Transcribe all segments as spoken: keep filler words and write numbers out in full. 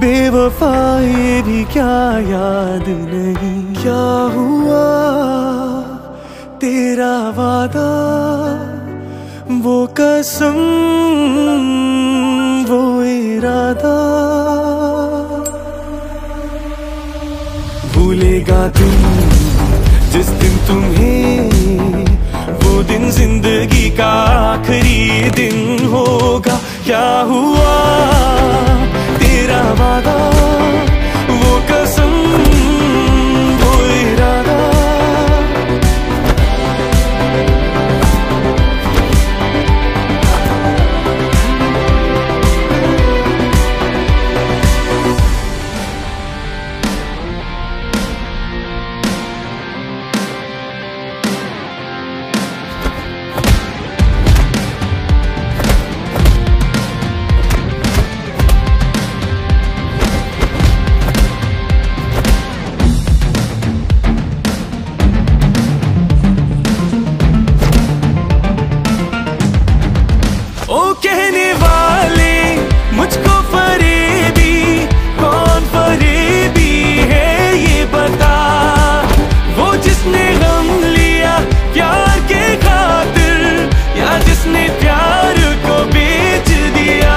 बेवफाई भी क्या याद नहीं। क्या हुआ तेरा वादा, वो कसम, वो इरादा। भूलेगा तुम जिस दिन तुम्हें, वो दिन जिंदगी का आखिरी दिन होगा। क्या हुआ तेरा वादा, वो कसम, वो इरादा। ओ कहने वाले मुझको फरेबी, कौन फरेबी है ये बता। वो जिसने गम लिया प्यार के खातिर, या जिसने प्यार को बेच दिया।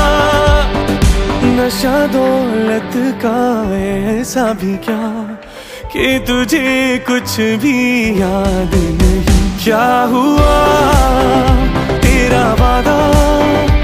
नशा दौलत का ऐसा भी क्या कि तुझे कुछ भी याद नहीं। क्या हुआ तेरा वादा,